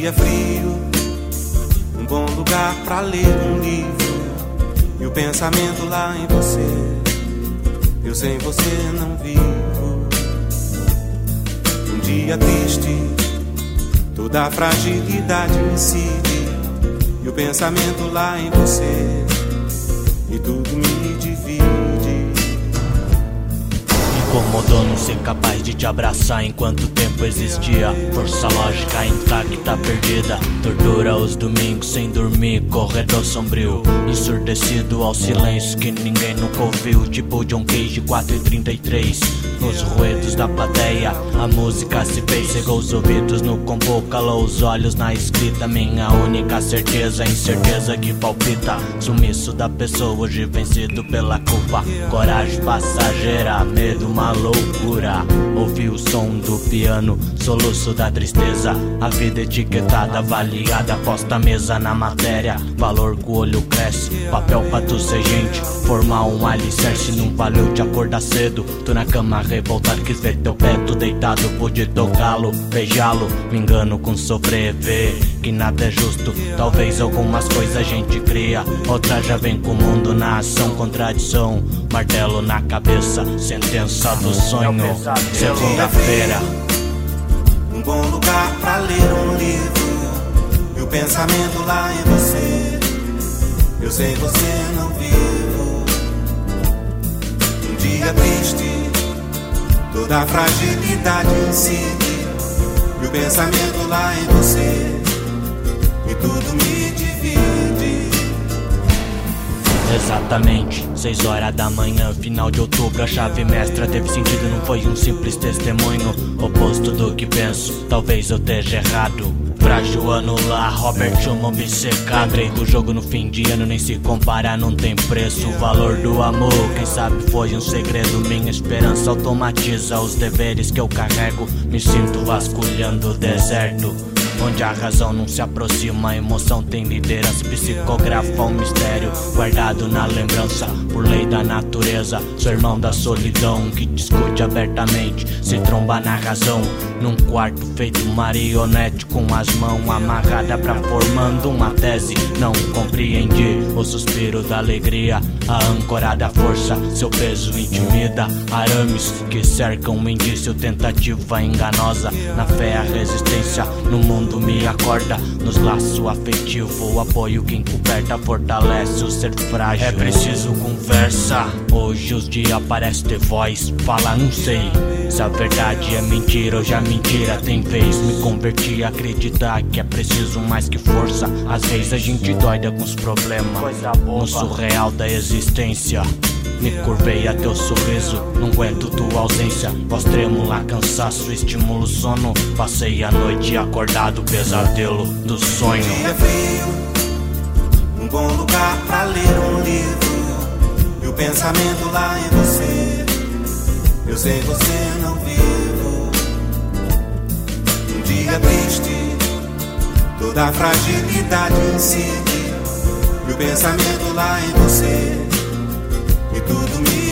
dia frio, um bom lugar pra ler um livro, e o pensamento lá em você. Eu sem você não vivo. Um dia triste, toda a fragilidade incide, e o pensamento lá em você, e tudo me divide. Incomodou não ser capaz de te abraçar enquanto o tempo existia. Força lógica intacta perdida. Tortura os domingos sem dormir. Corredor sombrio, ensurdecido ao silêncio que ninguém nunca ouviu. Tipo John Cage 4:33. Nos ruídos da plateia a música se fez, cegou os ouvidos no compô, calou os olhos na escrita. Minha única certeza, incerteza que palpita. Sumiço da pessoa hoje vencido pela culpa. Coragem passageira, medo, uma loucura. Ouvi o som do piano, soluço da tristeza. A vida etiquetada, avaliada, posta a mesa na matéria. Valor que o olho cresce, papel pra tu ser gente. Formar um alicerce, não valeu te acordar cedo. Tô na cama revoltado, quis ver teu pé, tu deitado. Pude tocá-lo, beijá-lo, me engano com sofrer. Ver que nada é justo, talvez algumas coisas a gente cria, outra já vem com o mundo na ação. Contradição, martelo na cabeça, sentença do sonho. Segunda-feira, um bom lugar pra ler um livro, e o pensamento lá em você. Eu sem você não vivo. Um dia triste, toda a fragilidade incide, e o pensamento lá em você, e tudo me divide. Exatamente, 6 horas da manhã, final de outubro. A chave mestra teve sentido, não foi um simples testemunho. Oposto do que penso, talvez eu esteja errado. Frágil anular, Robert Schumann obcecado. Lembrei do jogo no fim de ano, nem se compara, não tem preço. O valor do amor, quem sabe foi um segredo. Minha esperança automatiza os deveres que eu carrego. Me sinto vasculhando o deserto, onde a razão não se aproxima, a emoção tem liderança. Psicografa um mistério guardado na lembrança, por lei da natureza. Sou irmão da solidão que discute abertamente, se tromba na razão. Num quarto feito marionete, com as mãos amarradas pra formando uma tese. Não compreendi o suspiro da alegria, a âncora da força, seu peso intimida. Arames que cercam um indício, tentativa enganosa. Na fé a resistência, no mundo me acorda. Nos laços afetivo, o apoio que encoberta fortalece o ser frágil. É preciso conversa, hoje os dias parece ter voz. Fala, não sei se a verdade é mentira ou já mentira tem vez. Me converti a acreditar que é preciso mais que força. Às vezes a gente doida com os problemas, no surreal da existência. Me curvei a teu sorriso, não aguento tua ausência. Voz trêmula, cansaço, estímulo, sono. Passei a noite acordado, pesadelo do sonho. Um dia frio, um bom lugar pra ler um livro, e o pensamento lá em você. Eu sem você não vivo. Um dia triste, toda a fragilidade incide, e o pensamento lá em você, e tudo me